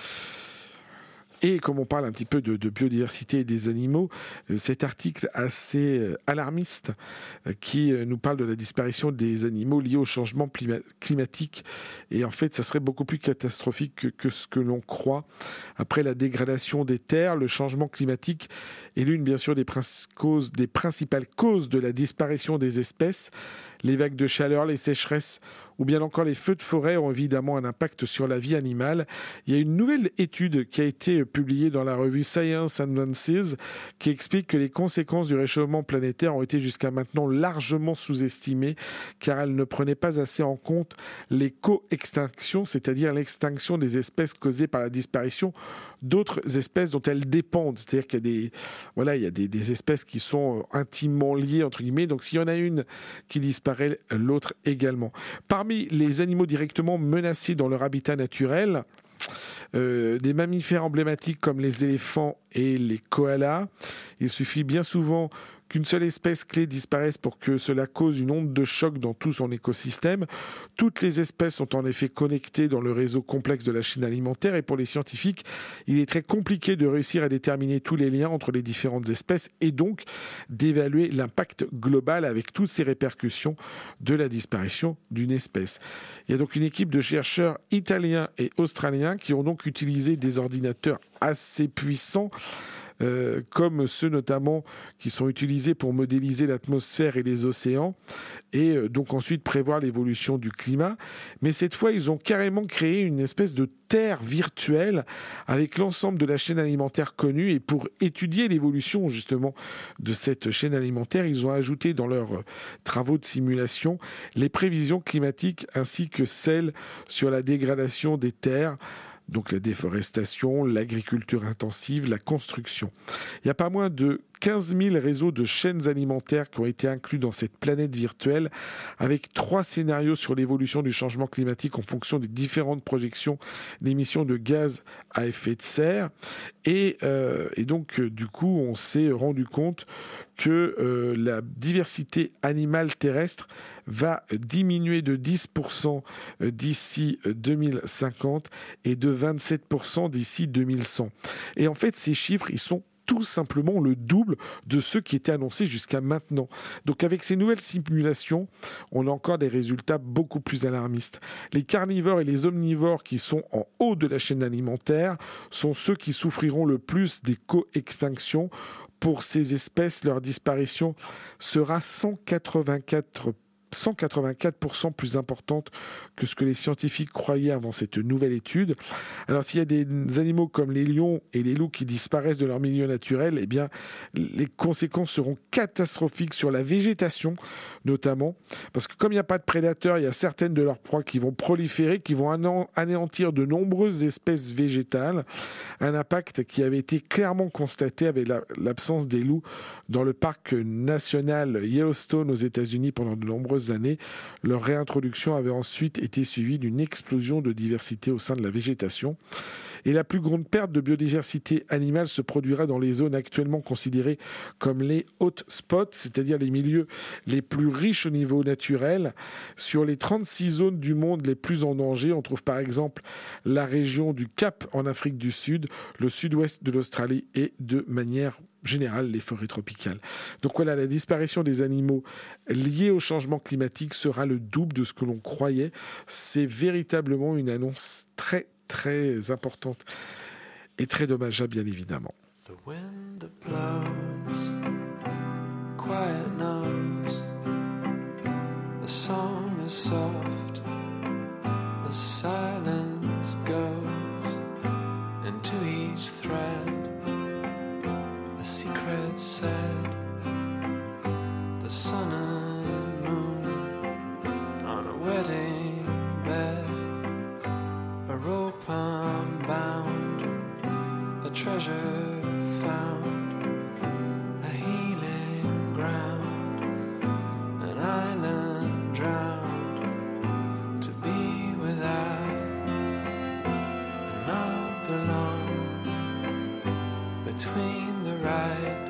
Et comme on parle un petit peu de, de biodiversité et des animaux, euh, cet article assez euh, alarmiste euh, qui euh, nous parle de la disparition des animaux liés au changement clima- climatique. Et en fait, ça serait beaucoup plus catastrophique que, que ce que l'on croit. Après la dégradation des terres, le changement climatique est l'une, bien sûr, des, princ- causes, des principales causes de la disparition des espèces. Les vagues de chaleur, les sécheresses ou bien encore les feux de forêt ont évidemment un impact sur la vie animale. Il y a une nouvelle étude qui a été publiée dans la revue Science Advances qui explique que les conséquences du réchauffement planétaire ont été jusqu'à maintenant largement sous-estimées car elles ne prenaient pas assez en compte les co-extinctions, c'est-à-dire l'extinction des espèces causées par la disparition d'autres espèces dont elles dépendent. C'est-à-dire qu'il y a des, voilà, il y a des, des espèces qui sont intimement liées, entre guillemets. Donc s'il y en a une qui disparaît, l'autre également. Parmi les animaux directement menacés dans leur habitat naturel, euh, des mammifères emblématiques comme les éléphants et les koalas, il suffit bien souvent qu'une seule espèce clé disparaisse pour que cela cause une onde de choc dans tout son écosystème. Toutes les espèces sont en effet connectées dans le réseau complexe de la chaîne alimentaire et pour les scientifiques, il est très compliqué de réussir à déterminer tous les liens entre les différentes espèces et donc d'évaluer l'impact global avec toutes ces répercussions de la disparition d'une espèce. Il y a donc une équipe de chercheurs italiens et australiens qui ont donc utilisé des ordinateurs assez puissants, euh, comme ceux notamment qui sont utilisés pour modéliser l'atmosphère et les océans, et euh, donc ensuite prévoir l'évolution du climat. Mais cette fois, ils ont carrément créé une espèce de terre virtuelle avec l'ensemble de la chaîne alimentaire connue, et pour étudier l'évolution justement de cette chaîne alimentaire, ils ont ajouté dans leurs travaux de simulation les prévisions climatiques ainsi que celles sur la dégradation des terres, donc la déforestation, l'agriculture intensive, la construction. Il n'y a pas moins de quinze mille réseaux de chaînes alimentaires qui ont été inclus dans cette planète virtuelle, avec trois scénarios sur l'évolution du changement climatique en fonction des différentes projections d'émissions de gaz à effet de serre. Et, euh, et donc, euh, du coup, on s'est rendu compte que euh, la diversité animale terrestre va diminuer de dix pour cent d'ici deux mille cinquante et de vingt-sept pour cent d'ici deux mille cent. Et en fait, ces chiffres, ils sont tout simplement le double de ceux qui étaient annoncés jusqu'à maintenant. Donc avec ces nouvelles simulations, on a encore des résultats beaucoup plus alarmistes. Les carnivores et les omnivores qui sont en haut de la chaîne alimentaire sont ceux qui souffriront le plus des co-extinctions. Pour ces espèces, leur disparition sera cent quatre-vingt-quatre cent quatre-vingt-quatre pour cent plus importante que ce que les scientifiques croyaient avant cette nouvelle étude. Alors s'il y a des animaux comme les lions et les loups qui disparaissent de leur milieu naturel, eh bien les conséquences seront catastrophiques sur la végétation notamment, parce que comme il n'y a pas de prédateurs, il y a certaines de leurs proies qui vont proliférer, qui vont anéantir de nombreuses espèces végétales, un impact qui avait été clairement constaté avec la, l'absence des loups dans le parc national Yellowstone aux États-Unis pendant de nombreuses années. Leur réintroduction avait ensuite été suivie d'une explosion de diversité au sein de la végétation. Et la plus grande perte de biodiversité animale se produira dans les zones actuellement considérées comme les hotspots, c'est-à-dire les milieux les plus riches au niveau naturel. Sur les trente-six zones du monde les plus en danger, on trouve par exemple la région du Cap en Afrique du Sud, le sud-ouest de l'Australie et de manière générale les forêts tropicales. Donc voilà, la disparition des animaux liés au changement climatique sera le double de ce que l'on croyait. C'est véritablement une annonce très très importante et très dommageable, bien évidemment. The wind that blows, quiet knows, the song is soft, the silence goes into each thread, a secret said, the sun and moon on a wedding bed, a rope unbound, a treasure found, a healing ground, an island drowned, to be without and not belong, between the right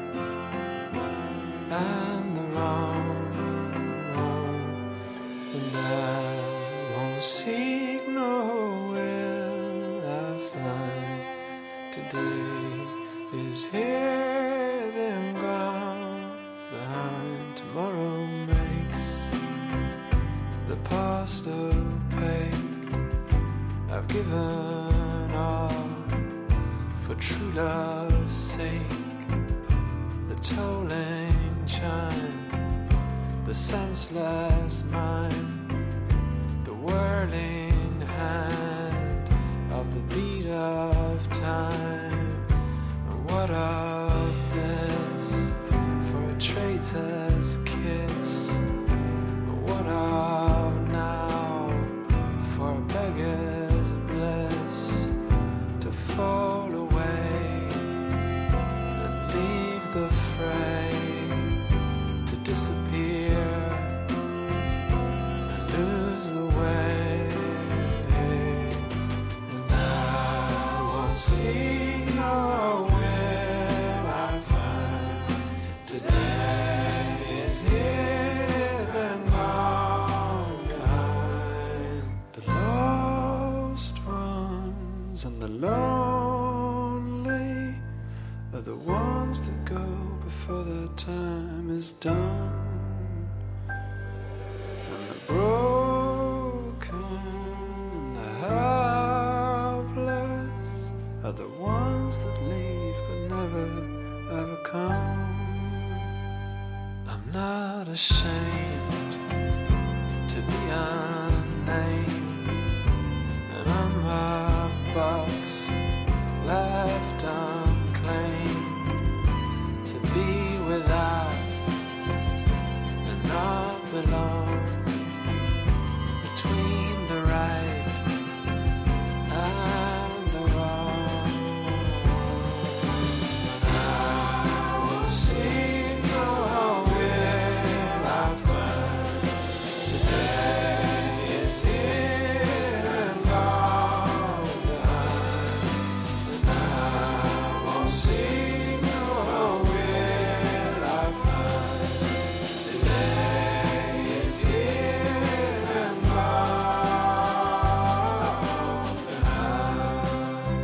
and the wrong, and I won't seek no will I find today is here then gone behind. Tomorrow makes the past opaque. I've given all for true love's sake. The tolling chime, the senseless mind, the whirling hand of the beat of time. And what of this for a traitor's kiss? What of now for a beggar's bliss? To fall away and leave the fray, to disappear and the lonely are the ones that go before their time is done, and the broken and the helpless are the ones that leave but never ever come. I'm not ashamed to be unnamed, and I'm a box left unclaimed, to be without and not belong, between the right and the wrong. And I will seek no will I find. Today is here and gone behind. And I won't seek no will I find. Today is here and gone behind.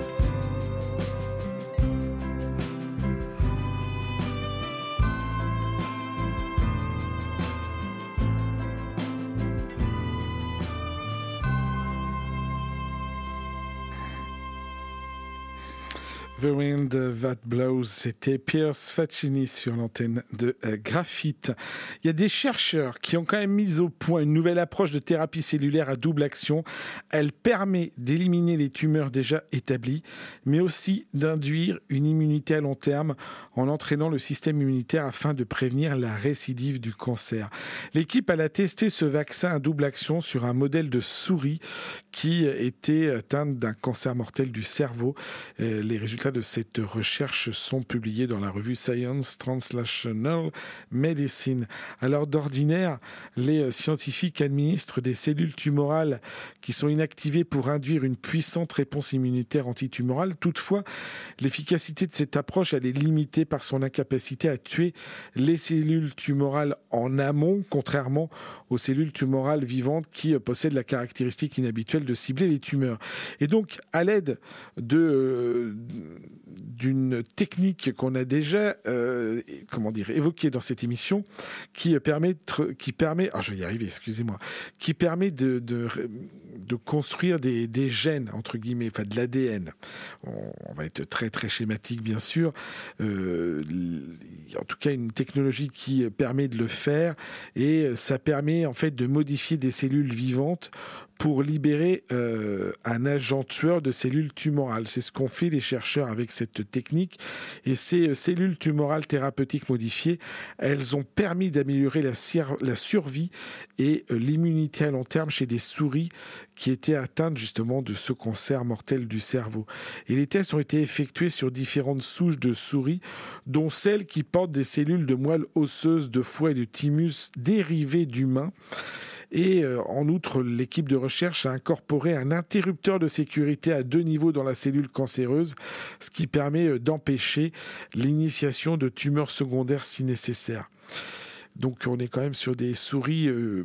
The Wind That Blows, c'était Pierce Faccini sur l'antenne de euh, Graphite. Il y a des chercheurs qui ont quand même mis au point une nouvelle approche de thérapie cellulaire à double action. Elle permet d'éliminer les tumeurs déjà établies, mais aussi d'induire une immunité à long terme en entraînant le système immunitaire afin de prévenir la récidive du cancer. L'équipe elle a testé ce vaccin à double action sur un modèle de souris qui était atteinte d'un cancer mortel du cerveau. Les résultats de cette recherche sont publiés dans la revue Science Translational Medicine. Alors d'ordinaire, les scientifiques administrent des cellules tumorales qui sont inactivées pour induire une puissante réponse immunitaire antitumorale. Toutefois, l'efficacité de cette approche elle est limitée par son incapacité à tuer les cellules tumorales en amont, contrairement aux cellules tumorales vivantes qui possèdent la caractéristique inhabituelle de cibler les tumeurs. Et donc, à l'aide de euh, d'une technique qu'on a déjà euh, comment dire évoquée dans cette émission, qui permet qui permet ah je vais y arriver excusez-moi qui permet de de, de construire des, des gènes entre guillemets, enfin de l'A D N. On, on va être très très schématique bien sûr. Euh, en tout cas une technologie qui permet de le faire, et ça permet en fait de modifier des cellules vivantes pour libérer euh, un agent tueur de cellules tumorales. C'est ce qu'ont fait les chercheurs avec cette technique. Et ces cellules tumorales thérapeutiques modifiées, elles ont permis d'améliorer la, la survie et euh, l'immunité à long terme chez des souris qui étaient atteintes justement de ce cancer mortel du cerveau. Et les tests ont été effectués sur différentes souches de souris, dont celles qui portent des cellules de moelle osseuse, de foie et de thymus dérivées d'humains. Et euh, en outre, l'équipe de recherche a incorporé un interrupteur de sécurité à deux niveaux dans la cellule cancéreuse, ce qui permet euh, d'empêcher l'initiation de tumeurs secondaires si nécessaire. Donc on est quand même sur des souris euh,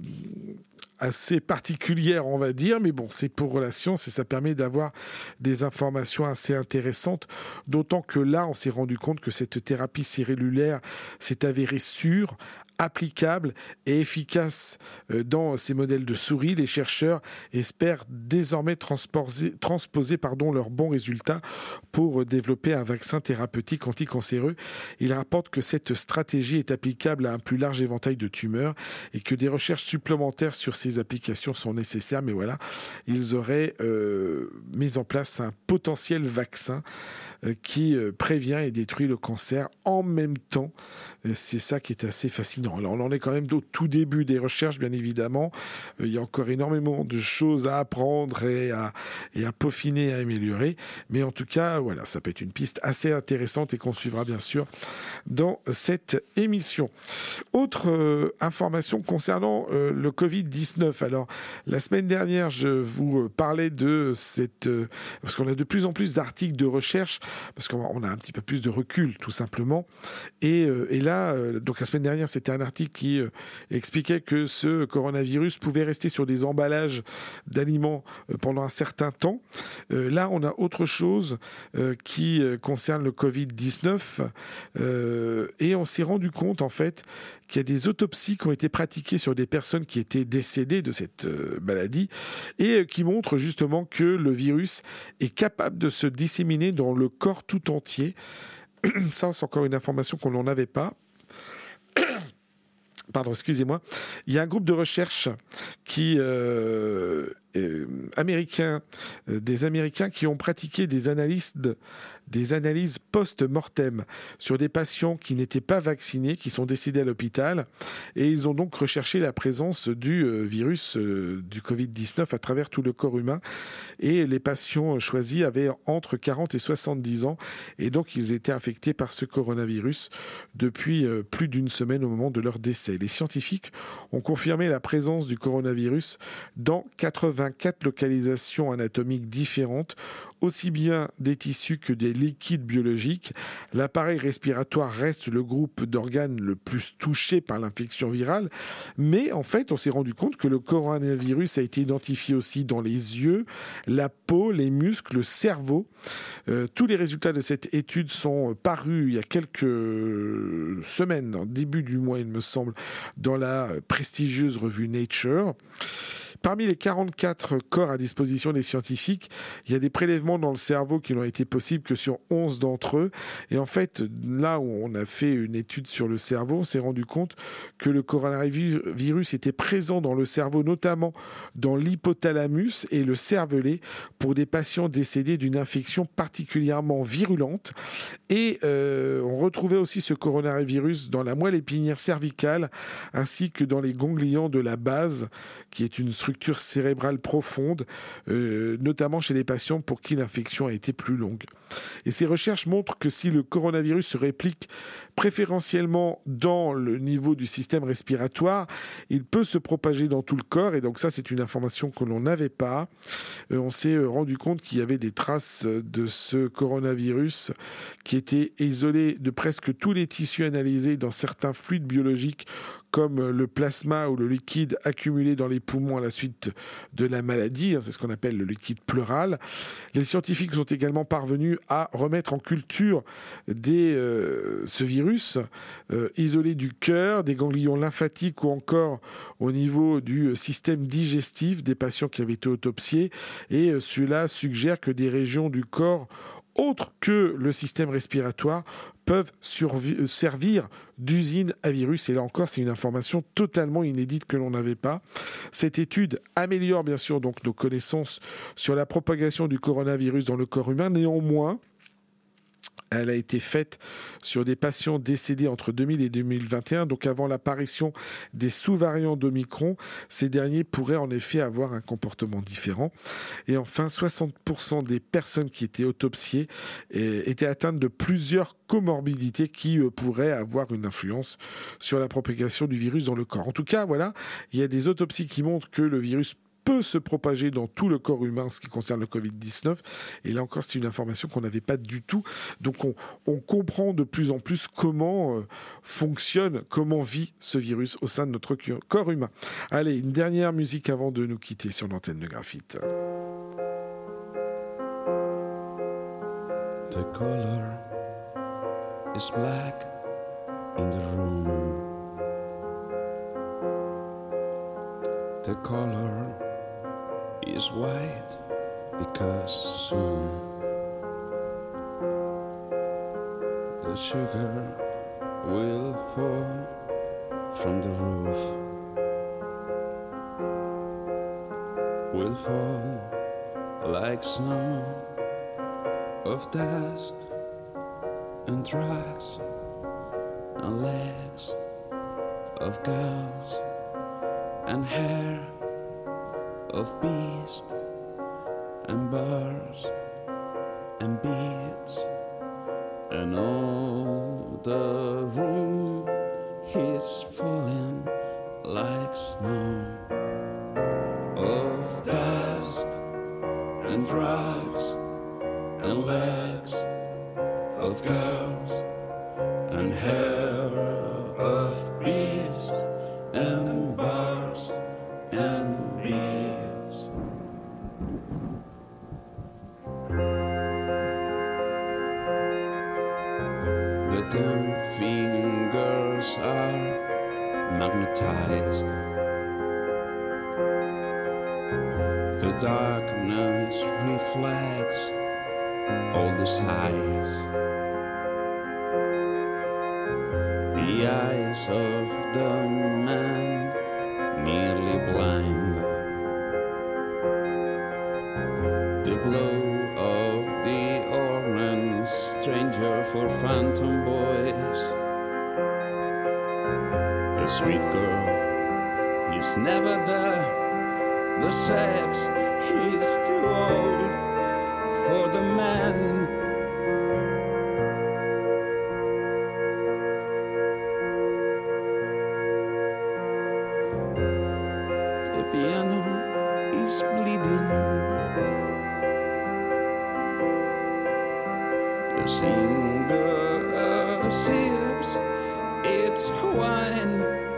assez particulières, on va dire, mais bon, c'est pour la science et ça permet d'avoir des informations assez intéressantes, d'autant que là, on s'est rendu compte que cette thérapie cellulaire s'est avérée sûre, applicable et efficace dans ces modèles de souris. Les chercheurs espèrent désormais transposer, transposer pardon, leurs bons résultats pour développer un vaccin thérapeutique anticancéreux. Ils rapportent que cette stratégie est applicable à un plus large éventail de tumeurs et que des recherches supplémentaires sur ces applications sont nécessaires. Mais voilà, ils auraient euh, mis en place un potentiel vaccin euh, qui euh, prévient et détruit le cancer en même temps. C'est ça qui est assez fascinant. Alors, on en est quand même au tout début des recherches, bien évidemment. Euh, il y a encore énormément de choses à apprendre et à, et à peaufiner, à améliorer. Mais en tout cas, voilà, ça peut être une piste assez intéressante et qu'on suivra bien sûr dans cette émission. Autre euh, information concernant euh, le covid dix-neuf. Alors, la semaine dernière, je vous parlais de cette... Euh, parce qu'on a de plus en plus d'articles de recherche, parce qu'on a un petit peu plus de recul, tout simplement. Et, euh, et là, euh, donc la semaine dernière, c'était un article qui euh, expliquait que ce coronavirus pouvait rester sur des emballages d'aliments euh, pendant un certain temps. Euh, là, on a autre chose euh, qui euh, concerne le covid dix-neuf euh, et on s'est rendu compte en fait qu'il y a des autopsies qui ont été pratiquées sur des personnes qui étaient décédées de cette euh, maladie et euh, qui montrent justement que le virus est capable de se disséminer dans le corps tout entier. Ça, c'est encore une information qu'on n'en avait pas. Pardon, excusez-moi. Il y a un groupe de recherche qui euh, euh, américain, euh, des Américains qui ont pratiqué des analyses de, des analyses post-mortem sur des patients qui n'étaient pas vaccinés, qui sont décédés à l'hôpital, et ils ont donc recherché la présence du euh, virus euh, du covid dix-neuf à travers tout le corps humain. Et les patients choisis avaient entre quarante et soixante-dix ans, et donc ils étaient infectés par ce coronavirus depuis euh, plus d'une semaine au moment de leur décès. Les scientifiques ont confirmé la présence du coronavirus dans quatre-vingt-quatre localisations anatomiques différentes, aussi bien des tissus que des liquides biologiques. L'appareil respiratoire reste le groupe d'organes le plus touché par l'infection virale, mais en fait, on s'est rendu compte que le coronavirus a été identifié aussi dans les yeux, la peau, les muscles, le cerveau. Euh, tous les résultats de cette étude sont parus il y a quelques semaines, en début du mois, il me semble, dans la prestigieuse revue Nature. Parmi les quarante-quatre corps à disposition des scientifiques, il y a des prélèvements dans le cerveau qui n'ont été possibles que sur onze d'entre eux. Et en fait, là où on a fait une étude sur le cerveau, on s'est rendu compte que le coronavirus était présent dans le cerveau, notamment dans l'hypothalamus et le cervelet, pour des patients décédés d'une infection particulièrement virulente. Et euh, on retrouvait aussi ce coronavirus dans la moelle épinière cervicale, ainsi que dans les ganglions de la base, qui est une structure cérébrale profonde, euh, notamment chez les patients pour qui l'infection a été plus longue. Et ces recherches montrent que si le coronavirus se réplique préférentiellement dans le niveau du système respiratoire, il peut se propager dans tout le corps. Et donc ça, c'est une information que l'on n'avait pas. Euh, on s'est rendu compte qu'il y avait des traces de ce coronavirus qui étaient isolées de presque tous les tissus analysés dans certains fluides biologiques, comme le plasma ou le liquide accumulé dans les poumons à la suite de la maladie. C'est ce qu'on appelle le liquide pleural. Les scientifiques sont également parvenus à remettre en culture des, euh, ce virus euh, isolé du cœur, des ganglions lymphatiques ou encore au niveau du système digestif des patients qui avaient été autopsiés. Et euh, cela suggère que des régions du corps autres que le système respiratoire peuvent survi- servir d'usine à virus. Et là encore, c'est une information totalement inédite que l'on n'avait pas. Cette étude améliore bien sûr donc nos connaissances sur la propagation du coronavirus dans le corps humain. Néanmoins, elle a été faite sur des patients décédés entre deux mille et deux mille vingt et un, donc avant l'apparition des sous-variants d'Omicron. Ces derniers pourraient en effet avoir un comportement différent. Et enfin, soixante pour cent des personnes qui étaient autopsiées étaient atteintes de plusieurs comorbidités qui pourraient avoir une influence sur la propagation du virus dans le corps. En tout cas, voilà, il y a des autopsies qui montrent que le virus peut se propager dans tout le corps humain en ce qui concerne le covid dix-neuf. Et là encore, c'est une information qu'on n'avait pas du tout. Donc on, on comprend de plus en plus comment euh, fonctionne, comment vit ce virus au sein de notre corps humain. Allez, une dernière musique avant de nous quitter sur l'antenne de Graphite. The color is black in the room. The color is white because soon the sugar will fall from the roof, will fall like snow of dust and drugs and legs of girls and hair of beast and birds and beads, and all the room is falling like snow of dust and drugs and legs of girls and hair of beasts and bars and beats. The ten fingers are magnetized. The darkness reflects all the sights. The eyes of the man nearly blind. The glow of the orange stranger for phantom boys. The sweet girl, he's never there. The sex, he's too old for the man. The piano is bleeding. The singer sips its wine.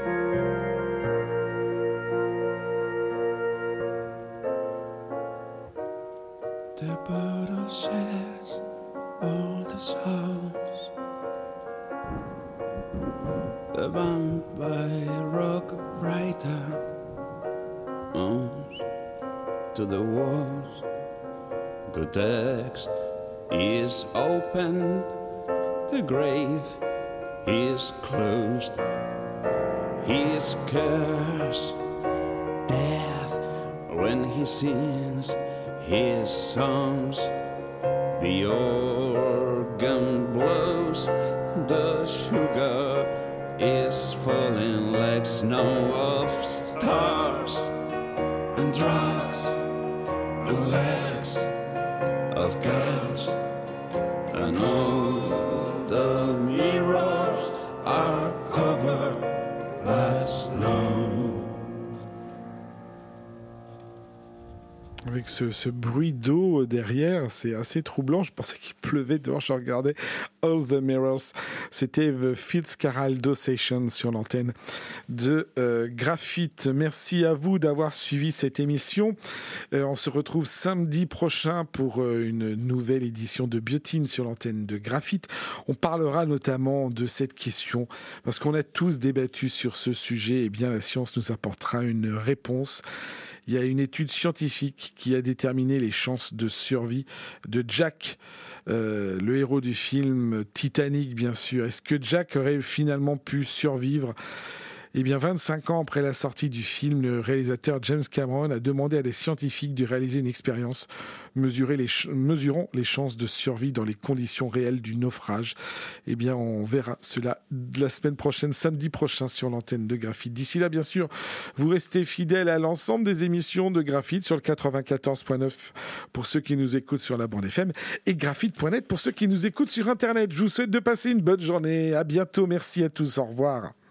The bottle sheds all the sounds. The vampire rock writer moans to the walls. The text is opened. The grave is closed. He scares death when he sings his songs. The organ blows. The sugar is falling like snow of stars. And drugs the legs of girls. And all the mirrors are covered by snow. Avec ce, ce bruit d'eau derrière, c'est assez troublant. Je pensais qu'il pleuvait dehors, je regardais All the Mirrors. C'était The Fitzcarraldo Session sur l'antenne de euh, Graphite. Merci à vous d'avoir suivi cette émission. Euh, on se retrouve samedi prochain pour euh, une nouvelle édition de Biotine sur l'antenne de Graphite. On parlera notamment de cette question, parce qu'on a tous débattu sur ce sujet, et bien la science nous apportera une réponse. Il y a une étude scientifique qui a déterminé les chances de survie de Jack, euh, le héros du film Titanic, bien sûr. Est-ce que Jack aurait finalement pu survivre ? Eh bien, vingt-cinq ans après la sortie du film, le réalisateur James Cameron a demandé à des scientifiques de réaliser une expérience mesurer les ch- mesurant les chances de survie dans les conditions réelles du naufrage. Eh bien, on verra cela la semaine prochaine, samedi prochain, sur l'antenne de Graphite. D'ici là, bien sûr, vous restez fidèles à l'ensemble des émissions de Graphite sur le quatre-vingt-quatorze point neuf pour ceux qui nous écoutent sur la bande F M et graphite point net pour ceux qui nous écoutent sur Internet. Je vous souhaite de passer une bonne journée. À bientôt. Merci à tous. Au revoir.